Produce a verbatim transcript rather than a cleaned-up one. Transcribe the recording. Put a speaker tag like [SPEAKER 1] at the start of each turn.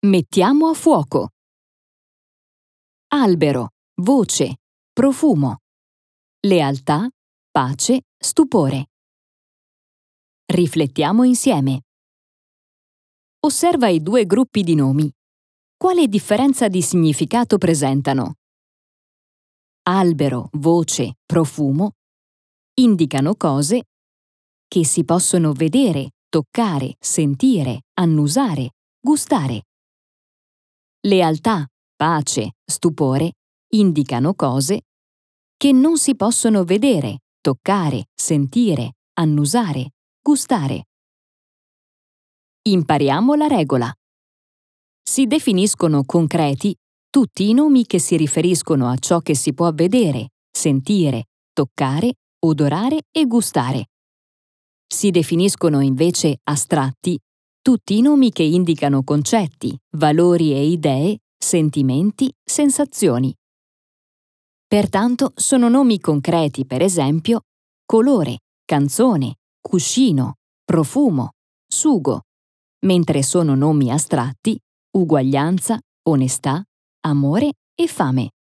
[SPEAKER 1] Mettiamo a fuoco. Albero, voce, profumo. Lealtà, pace, stupore. Riflettiamo insieme. Osserva i due gruppi di nomi. Quale differenza di significato presentano? Albero, voce, profumo indicano cose che si possono vedere, toccare, sentire, annusare, gustare. Lealtà, pace, stupore indicano cose che non si possono vedere, toccare, sentire, annusare, gustare. Impariamo la regola. Si definiscono concreti tutti i nomi che si riferiscono a ciò che si può vedere, sentire, toccare, odorare e gustare. Si definiscono invece astratti tutti i nomi che indicano concetti, valori e idee, sentimenti, sensazioni. Pertanto sono nomi concreti, per esempio, colore, canzone, cuscino, profumo, sugo, mentre sono nomi astratti uguaglianza, onestà, amore e fame.